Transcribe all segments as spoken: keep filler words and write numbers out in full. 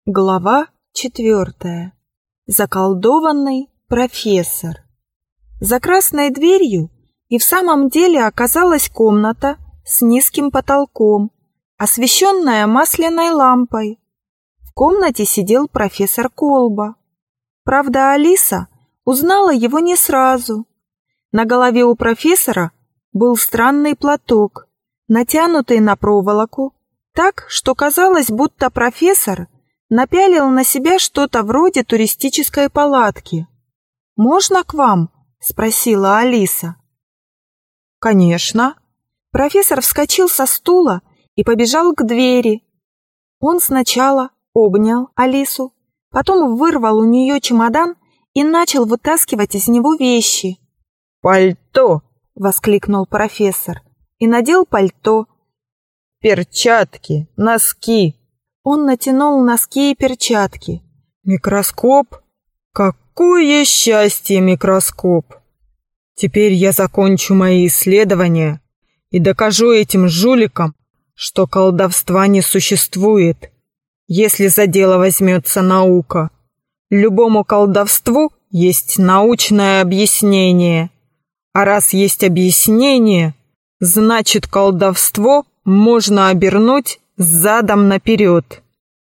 Глава четвертая. Заколдованный профессор. За красной дверью и в самом деле оказалась комната с низким потолком, освещенная масляной лампой. В комнате сидел профессор Колба. Правда, Алиса узнала его не сразу. На голове у профессора был странный платок, натянутый на проволоку, так, что казалось, будто профессор напялил на себя что-то вроде туристической палатки. «Можно к вам?» — спросила Алиса. «Конечно». Профессор вскочил со стула и побежал к двери. Он сначала обнял Алису, потом вырвал у нее чемодан и начал вытаскивать из него вещи. «Пальто!» — воскликнул профессор и надел пальто. «Перчатки, носки!» Он натянул носки и перчатки. «Микроскоп? Какое счастье, микроскоп! Теперь я закончу мои исследования и докажу этим жуликам, что колдовства не существует, если за дело возьмется наука. Любому колдовству есть научное объяснение, а раз есть объяснение, значит, колдовство можно обернуть задом наперед».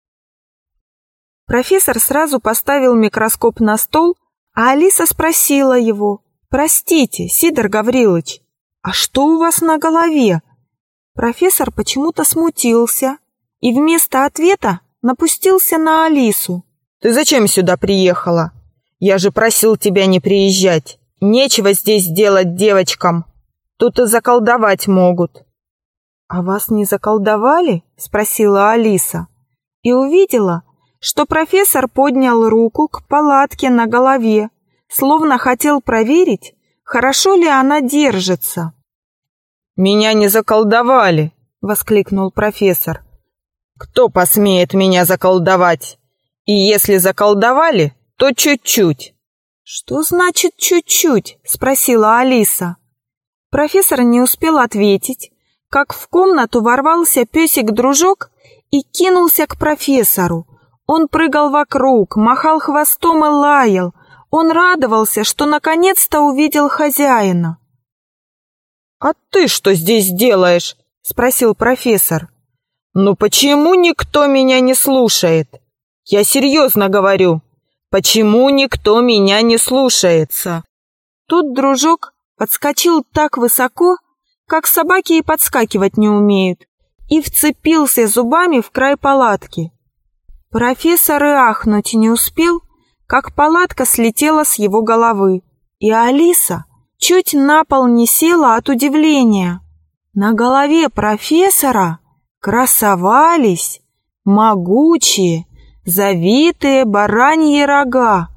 Профессор сразу поставил микроскоп на стол, а Алиса спросила его: «Простите, Сидор Гаврилович, а что у вас на голове?» Профессор почему-то смутился и вместо ответа напустился на Алису. «Ты зачем сюда приехала? Я же просил тебя не приезжать. Нечего здесь делать девочкам. Тут и заколдовать могут». «А вас не заколдовали?» — спросила Алиса и увидела, что профессор поднял руку к палатке на голове, словно хотел проверить, хорошо ли она держится. «Меня не заколдовали!» — воскликнул профессор. «Кто посмеет меня заколдовать? И если заколдовали, то чуть-чуть». «Что значит чуть-чуть?» — спросила Алиса. Профессор не успел ответить, как в комнату ворвался песик-дружок и кинулся к профессору. Он прыгал вокруг, махал хвостом и лаял. Он радовался, что наконец-то увидел хозяина. «А ты что здесь делаешь?» — спросил профессор. «Ну почему никто меня не слушает? Я серьезно говорю. Почему никто меня не слушается?» Тут дружок подскочил так высоко, как собаки и подскакивать не умеют, и вцепился зубами в край палатки. Профессор и ахнуть не успел, как палатка слетела с его головы, и Алиса чуть на пол не села от удивления. На голове профессора красовались могучие, завитые бараньи рога.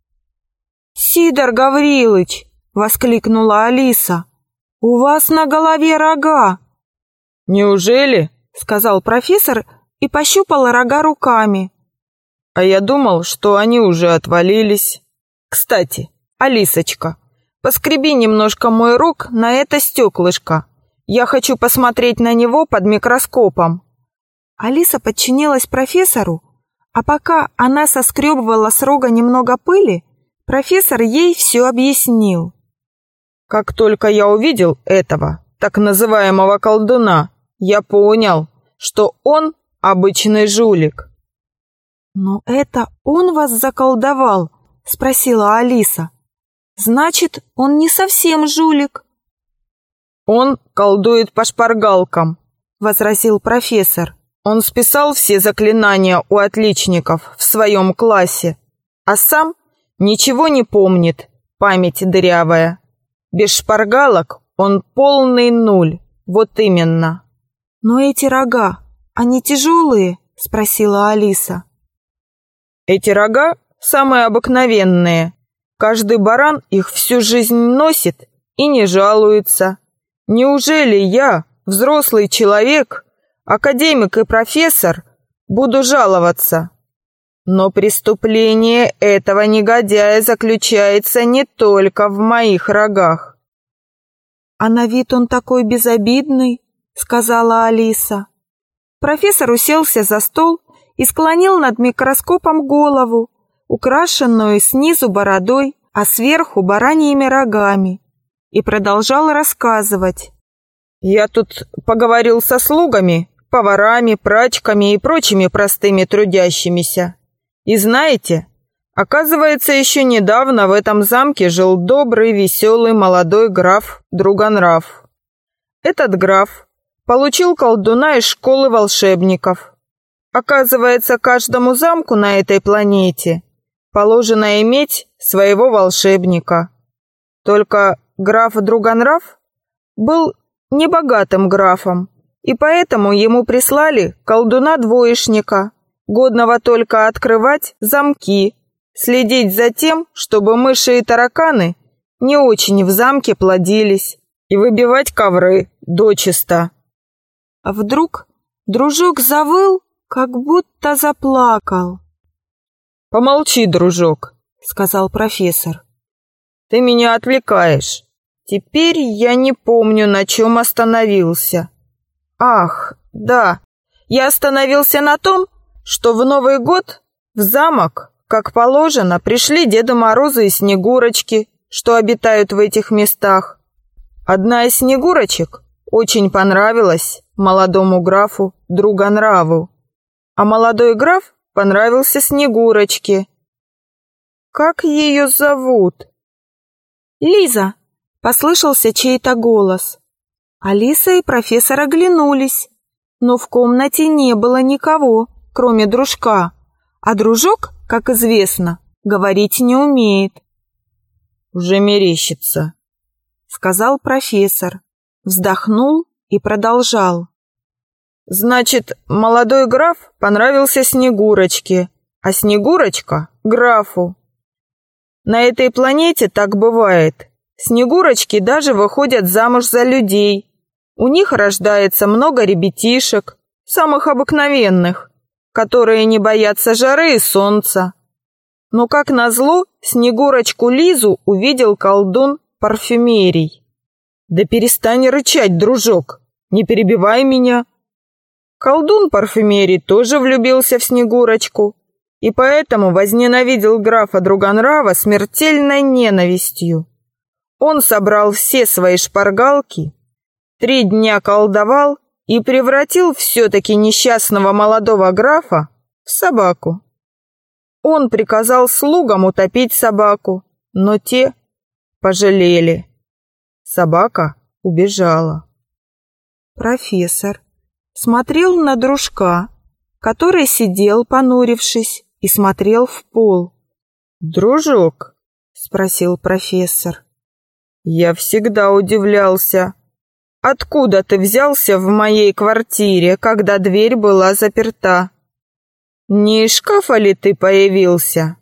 «Сидор Гаврилович!» — воскликнула Алиса. «У вас на голове рога!» «Неужели?» — сказал профессор и пощупал рога руками. «А я думал, что они уже отвалились. Кстати, Алисочка, поскреби немножко мой рог на это стеклышко. Я хочу посмотреть на него под микроскопом». Алиса подчинилась профессору, а пока она соскребывала с рога немного пыли, профессор ей все объяснил. «Как только я увидел этого, так называемого колдуна, я понял, что он обычный жулик». «Но это он вас заколдовал?» — спросила Алиса. «Значит, он не совсем жулик». «Он колдует по шпаргалкам», — возразил профессор. «Он списал все заклинания у отличников в своем классе, а сам ничего не помнит, память дырявая. Без шпаргалок он полный нуль, вот именно». «Но эти рога, они тяжелые?» — спросила Алиса. «Эти рога самые обыкновенные. Каждый баран их всю жизнь носит и не жалуется. Неужели я, взрослый человек, академик и профессор, буду жаловаться? Но преступление этого негодяя заключается не только в моих рогах». «А на вид он такой безобидный», — сказала Алиса. Профессор уселся за стол и склонил над микроскопом голову, украшенную снизу бородой, а сверху бараньими рогами, и продолжал рассказывать. «Я тут поговорил со слугами, поварами, прачками и прочими простыми трудящимися. И знаете, оказывается, еще недавно в этом замке жил добрый, веселый молодой граф Другонрав. Этот граф получил колдуна из школы волшебников. Оказывается, каждому замку на этой планете положено иметь своего волшебника. Только граф Другонрав был небогатым графом, и поэтому ему прислали колдуна-двоечника, годного только открывать замки, следить за тем, чтобы мыши и тараканы не очень в замке плодились, и выбивать ковры дочисто». А вдруг дружок завыл, как будто заплакал. «Помолчи, дружок», — сказал профессор. «Ты меня отвлекаешь. Теперь я не помню, на чем остановился. Ах, да, я остановился на том, что в Новый год в замок, как положено, пришли Деда Мороза и Снегурочки, что обитают в этих местах. Одна из Снегурочек очень понравилась молодому графу Другонраву, а молодой граф понравился Снегурочке. Как ее зовут?» «Лиза!» — послышался чей-то голос. Алиса и профессор оглянулись, но в комнате не было никого, кроме дружка, а дружок, как известно, говорить не умеет. «Уже мерещится», — сказал профессор, вздохнул и продолжал. «Значит, молодой граф понравился Снегурочке, а Снегурочка — графу. На этой планете так бывает. Снегурочки даже выходят замуж за людей. У них рождается много ребятишек, самых обыкновенных, которые не боятся жары и солнца. Но, как назло, Снегурочку Лизу увидел колдун Парфюмерий». «Да перестань рычать, дружок, не перебивай меня». Колдун Парфюмерий тоже влюбился в Снегурочку и поэтому возненавидел графа Другонрава смертельной ненавистью. Он собрал все свои шпаргалки, три дня колдовал и превратил все-таки несчастного молодого графа в собаку. Он приказал слугам утопить собаку, но те пожалели. Собака убежала. Профессор смотрел на дружка, который сидел, понурившись, и смотрел в пол. «Дружок?» — спросил профессор. «Я всегда удивлялся. Откуда ты взялся в моей квартире, когда дверь была заперта? Не из шкафа ли ты появился?»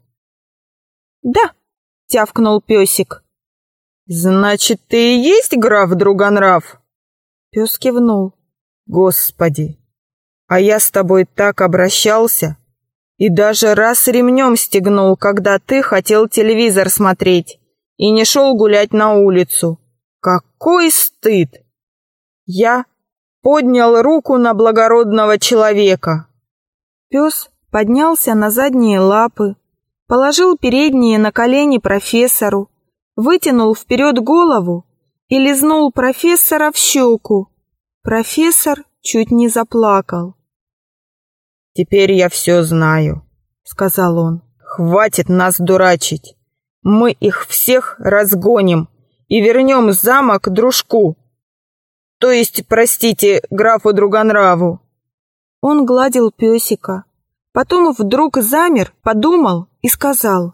«Да», — тявкнул песик. «Значит, ты и есть граф Другонрав?» Пес кивнул. «Господи, а я с тобой так обращался и даже раз ремнем стегнул, когда ты хотел телевизор смотреть и не шел гулять на улицу. Какой стыд! Я поднял руку на благородного человека». Пес поднялся на задние лапы, положил передние на колени профессору, вытянул вперед голову и лизнул профессора в щеку. Профессор чуть не заплакал. «Теперь я все знаю», — сказал он. «Хватит нас дурачить. Мы их всех разгоним и вернем замок дружку. То есть, простите, графу Другонраву». Он гладил песика, потом вдруг замер, подумал и сказал: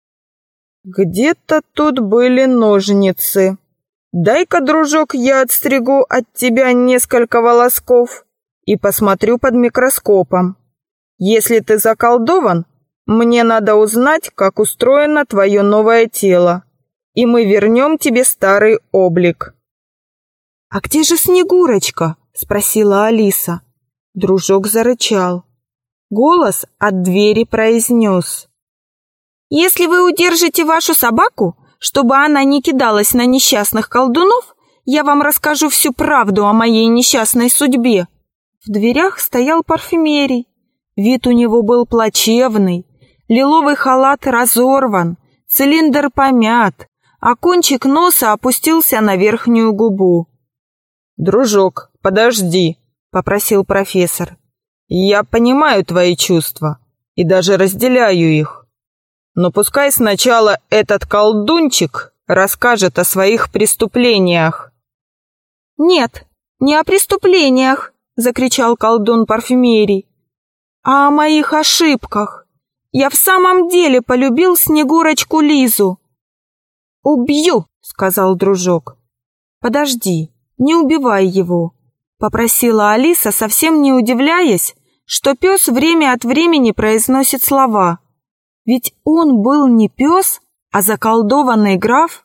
«Где-то тут были ножницы. Дай-ка, дружок, я отстригу от тебя несколько волосков и посмотрю под микроскопом. Если ты заколдован, мне надо узнать, как устроено твое новое тело, и мы вернем тебе старый облик». «А где же Снегурочка?» — спросила Алиса. Дружок зарычал. Голос от двери произнес: «Если вы удержите вашу собаку, чтобы она не кидалась на несчастных колдунов, я вам расскажу всю правду о моей несчастной судьбе». В дверях стоял Парфюмерий, Вид у него был плачевный, лиловый халат разорван, цилиндр помят, а кончик носа опустился на верхнюю губу. «Дружок, подожди», — попросил профессор. «Я понимаю твои чувства и даже разделяю их. Но пускай сначала этот колдунчик расскажет о своих преступлениях». «Нет, не о преступлениях», — закричал колдун парфюмерий, «а о моих ошибках. Я в самом деле полюбил Снегурочку Лизу». «Убью», — сказал дружок. «Подожди, не убивай его», — попросила Алиса, совсем не удивляясь, что пес время от времени произносит слова. Ведь он был не пес, а заколдованный граф.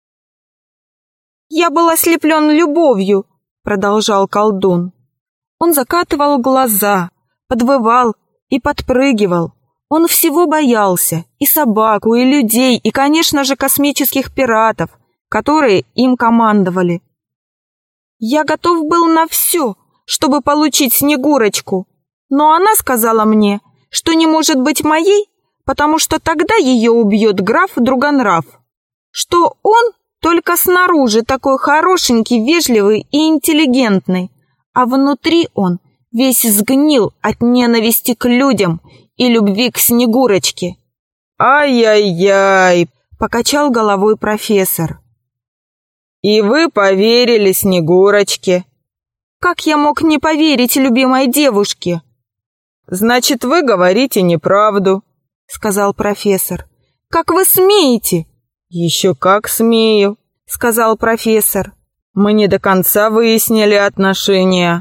«Я был ослеплен любовью», — продолжал колдун. Он закатывал глаза, подвывал и подпрыгивал. Он всего боялся, и собаку, и людей, и, конечно же, космических пиратов, которые им командовали. Я готов был на все, чтобы получить Снегурочку, но она сказала мне, что не может быть моей, потому что тогда ее убьет граф Другонрав, что он только снаружи такой хорошенький, вежливый и интеллигентный, а внутри он весь сгнил от ненависти к людям и любви к Снегурочке. «Ай-яй-яй!» — покачал головой профессор. «И вы поверили Снегурочке?» «Как я мог не поверить любимой девушке?» «Значит, вы говорите неправду», — сказал профессор. «Как вы смеете?» «Еще как смею», — сказал профессор. «Мы не до конца выяснили отношения».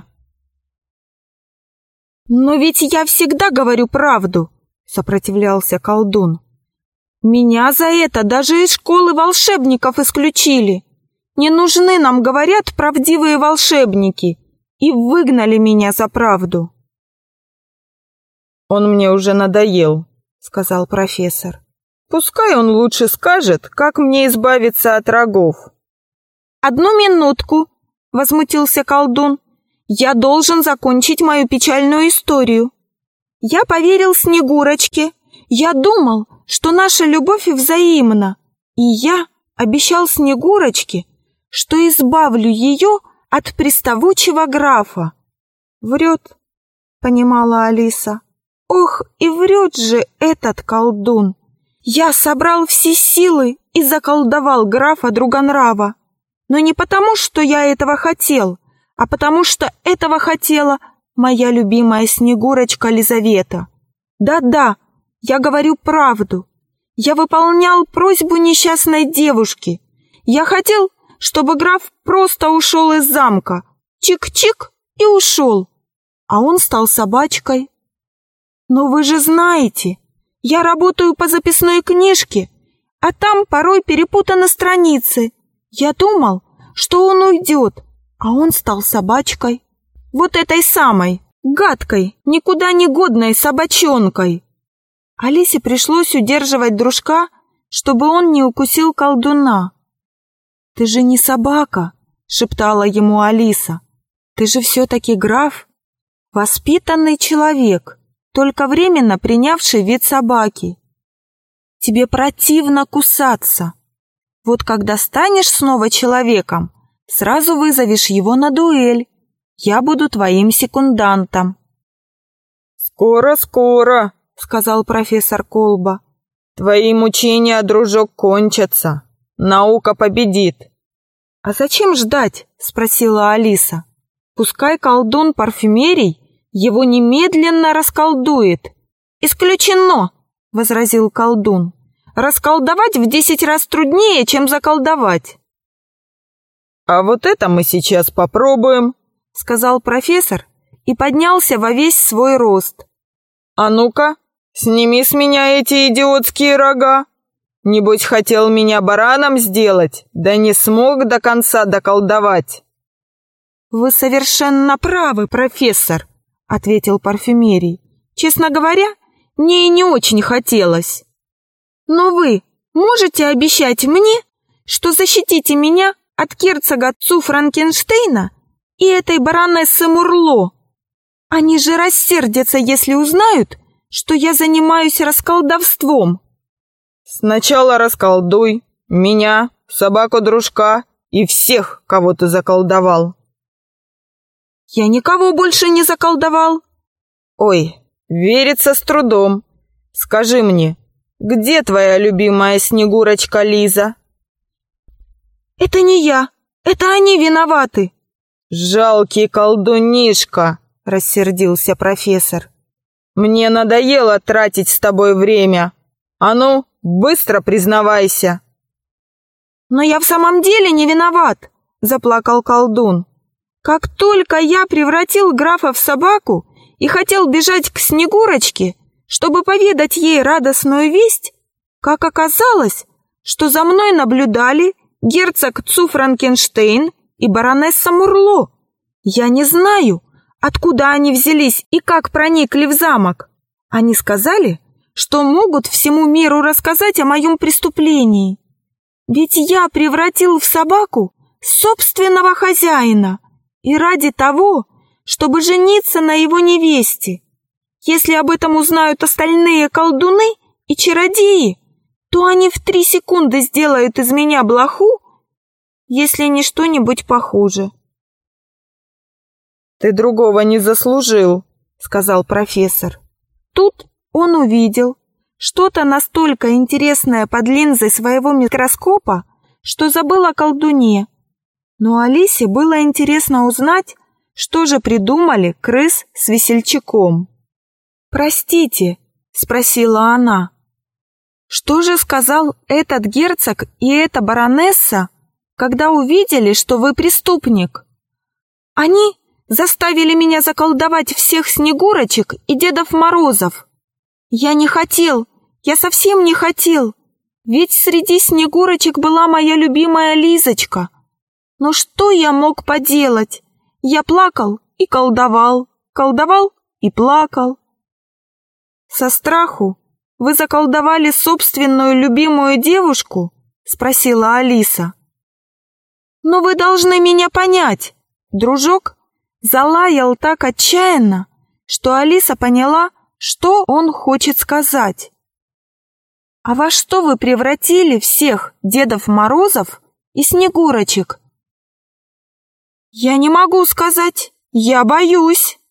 «Но ведь я всегда говорю правду», — сопротивлялся колдун. «Меня за это даже из школы волшебников исключили. Не нужны нам, говорят, правдивые волшебники, и выгнали меня за правду». «Он мне уже надоел», — сказал профессор. «Пускай он лучше скажет, как мне избавиться от рогов». «Одну минутку», — возмутился колдун. «Я должен закончить мою печальную историю. Я поверил Снегурочке. Я думал, что наша любовь взаимна. И я обещал Снегурочке, что избавлю ее от приставучего графа». «Врет», — понимала Алиса. «Ох, и врет же этот колдун. Я собрал все силы и заколдовал графа Другонрава. Но не потому, что я этого хотел, а потому что этого хотела моя любимая Снегурочка Лизавета. Да-да, я говорю правду. Я выполнял просьбу несчастной девушки. Я хотел, чтобы граф просто ушел из замка. Чик-чик и ушел. А он стал собачкой. Но вы же знаете, я работаю по записной книжке, а там порой перепутаны страницы. Я думал, что он уйдет, а он стал собачкой. Вот этой самой, гадкой, никуда не годной собачонкой. Алисе пришлось удерживать дружка, чтобы он не укусил колдуна. «Ты же не собака», — шептала ему Алиса. «Ты же все-таки граф, воспитанный человек, только временно принявший вид собаки. Тебе противно кусаться. Вот когда станешь снова человеком, сразу вызовешь его на дуэль. Я буду твоим секундантом». «Скоро-скоро», — сказал профессор Колба. «Твои мучения, дружок, кончатся. Наука победит». «А зачем ждать?» — спросила Алиса. «Пускай колдун парфюмерий его немедленно расколдует». «Исключено!» — возразил колдун. «Расколдовать в десять раз труднее, чем заколдовать». «А вот это мы сейчас попробуем», — сказал профессор и поднялся во весь свой рост. «А ну-ка, сними с меня эти идиотские рога. Небось, хотел меня бараном сделать, да не смог до конца доколдовать». «Вы совершенно правы, профессор», — ответил парфюмерий. «Честно говоря, мне и не очень хотелось. Но вы можете обещать мне, что защитите меня от герцога Цу Франкенштейна и этой баронессы Мурло?» Они же рассердятся, если узнают, что я занимаюсь расколдовством. Сначала расколдуй меня, собаку-дружка и всех, кого ты заколдовал. Я никого больше не заколдовал. Ой, верится с трудом. Скажи мне, где твоя любимая Снегурочка Лиза? Это не я, это они виноваты. Жалкий колдунишка, рассердился профессор. Мне надоело тратить с тобой время. А ну, быстро признавайся. Но я в самом деле не виноват, заплакал колдун. Как только я превратил графа в собаку и хотел бежать к Снегурочке, чтобы поведать ей радостную весть, как оказалось, что за мной наблюдали герцог Цуфранкенштейн и баронесса Мурло. Я не знаю, откуда они взялись и как проникли в замок. Они сказали, что могут всему миру рассказать о моем преступлении. Ведь я превратил в собаку собственного хозяина и ради того, чтобы жениться на его невесте. Если об этом узнают остальные колдуны и чародеи, то они в три секунды сделают из меня блоху, если не что-нибудь похуже. «Ты другого не заслужил», — сказал профессор. Тут он увидел что-то настолько интересное под линзой своего микроскопа, что забыл о колдуне. Но Алисе было интересно узнать, что же придумали крыс с весельчаком. «Простите», — спросила она, — «что же сказал этот герцог и эта баронесса, когда увидели, что вы преступник? Они заставили меня заколдовать всех Снегурочек и Дедов Морозов. Я не хотел, я совсем не хотел, ведь среди Снегурочек была моя любимая Лизочка. Но что я мог поделать? Я плакал и колдовал, колдовал и плакал». «Со страху вы заколдовали собственную любимую девушку?» — спросила Алиса. «Но вы должны меня понять». Дружок залаял так отчаянно, что Алиса поняла, что он хочет сказать. «А во что вы превратили всех Дедов Морозов и Снегурочек?» «Я не могу сказать, я боюсь».